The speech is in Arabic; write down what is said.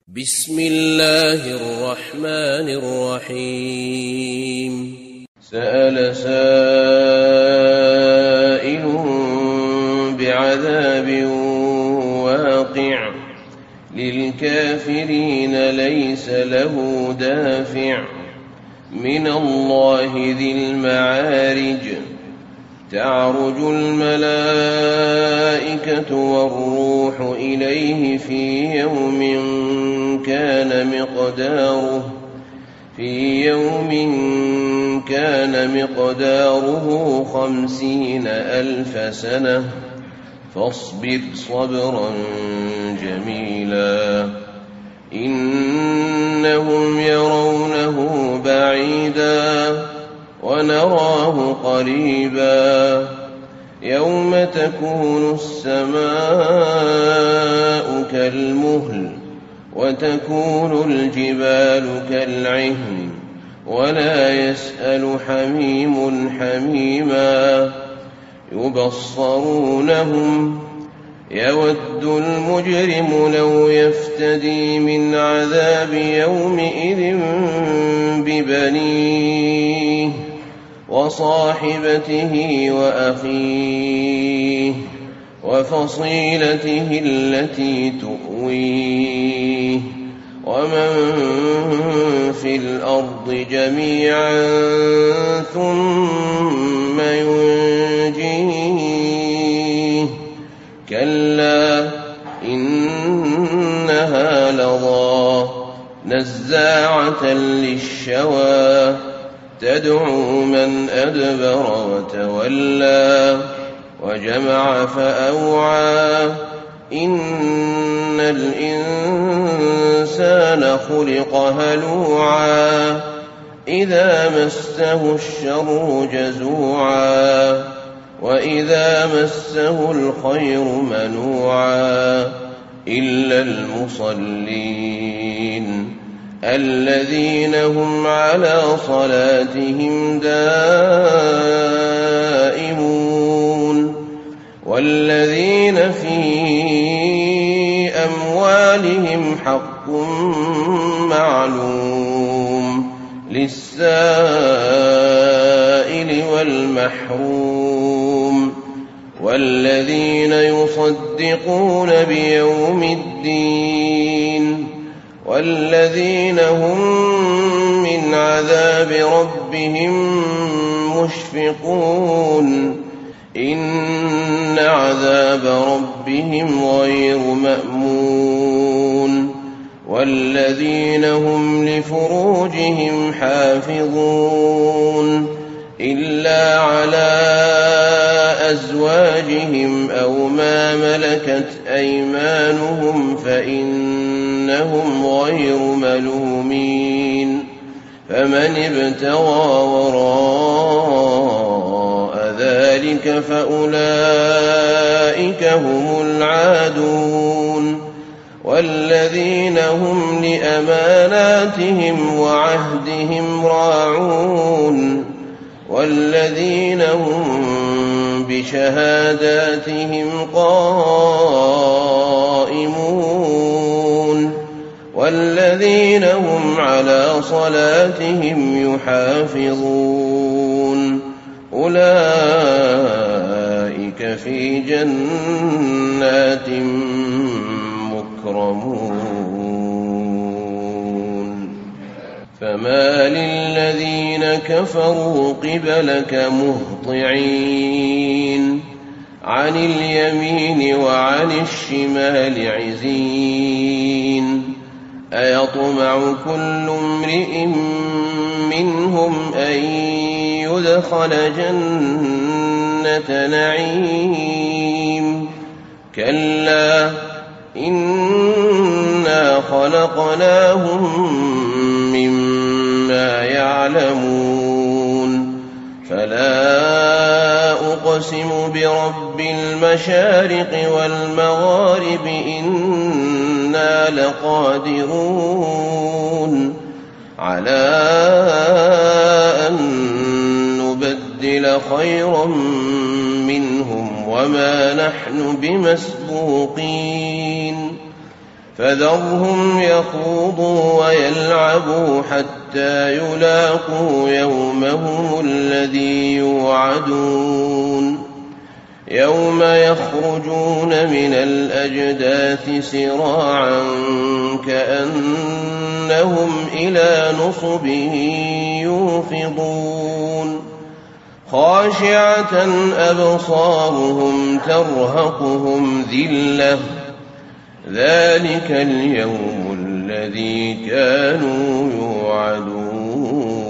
بسم الله الرحمن الرحيم سأل سائل بعذاب واقع للكافرين ليس له دافع من الله ذي المعارج تعرج الملائكة والروح إليه في يوم كان مقداره 50,000 سنة فاصبر صبرا جميلا إنهم يرونه بعيدا ونراه قريبا يوم تكون السماء كالمهل وتكون الجبال كالعهن ولا يسأل حميم حميما يبصرونهم يود المجرم لو يفتدي من عذاب يومئذ ببنيه وصاحبته وأخيه وفصيلته التي تؤويه ومن في الأرض جميعا ثم ينجيه كلا إنها لظى نزاعة للشوى تدعو من أدبر وتولى وجمع فأوعى إن الإنسان خلق هلوعا إذا مسه الشر جزوعا وإذا مسه الخير منوعا إلا المصلين الذين هم على صلاتهم دائمون والذين في أموالهم حق معلوم للسائل والمحروم والذين يصدقون بيوم الدين والذين هم من عذاب ربهم مشفقون إن عذاب ربهم غير مأمون والذين هم لفروجهم حافظون إلا على أزواجهم أو ما ملكت أيمانهم فإنهم غير ملومين فمن ابتغى وراء ذلك فأولئك هم العادون والذين هم لأماناتهم وعهدهم راعون والذين هم بشهاداتهم قائمون والذين هم على صلاتهم يحافظون أولئك في جنات مكرمون فما للذين كفروا قبلك مهطعين عن اليمين وعن الشمال عزين أيطمع كل امرئ منهم أن يدخل جنة نعيم كلا إنا خلقناهم مما يعلمون فلا أقسم برب المشارق والمغارب إنا لقادرون على أن نبدل خيرا منهم وما نحن بمسبوقين فذرهم يخوضوا ويلعبوا حتى يلاقوا يومهم الذي يوعدون يوم يخرجون من الأجداث سراعا كأنهم إلى نصب يوفضون خاشعة أبصارهم ترهقهم ذلة ذلك اليوم الذي كانوا يوعدون